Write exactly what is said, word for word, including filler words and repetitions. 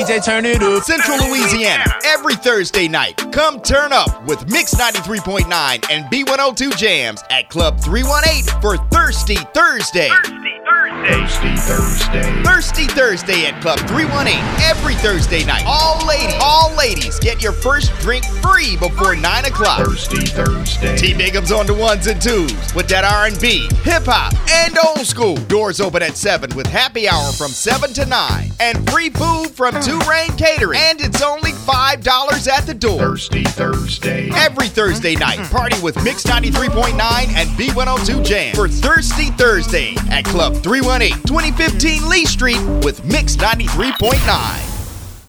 J, turn it up. Central Louisiana, every Thursday night. Come turn up with Mix ninety-three point nine and B one oh two Jams at Club three one eight for Thirsty Thursday. Thirsty Thursday. Thirsty Thursday. Thirsty Thursday at Club three one eight every Thursday night. All ladies, all ladies get your first drink free before nine o'clock. Thirsty Thursday. T Bigum's on the ones and twos with that R and B, hip-hop, and old school. Doors open at seven with happy hour from seven to nine. And free food from Two Rain Catering. And it's only five dollars at the door. Thirsty Thursday. Every Thursday night, party with Mix ninety-three point nine and B one oh two Jam for Thirsty Thursday at Club three one eight, twenty fifteen Lee Street with Mix ninety-three point nine.